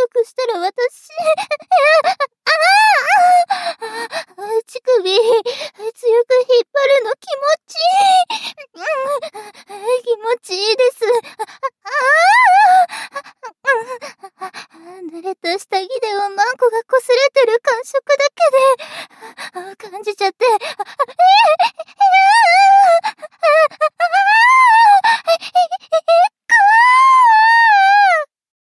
くしたら私、乳首、強く引っ張るの気持ちいい。気持ちいいです。濡れた下着でおまんこが擦れてる感触だ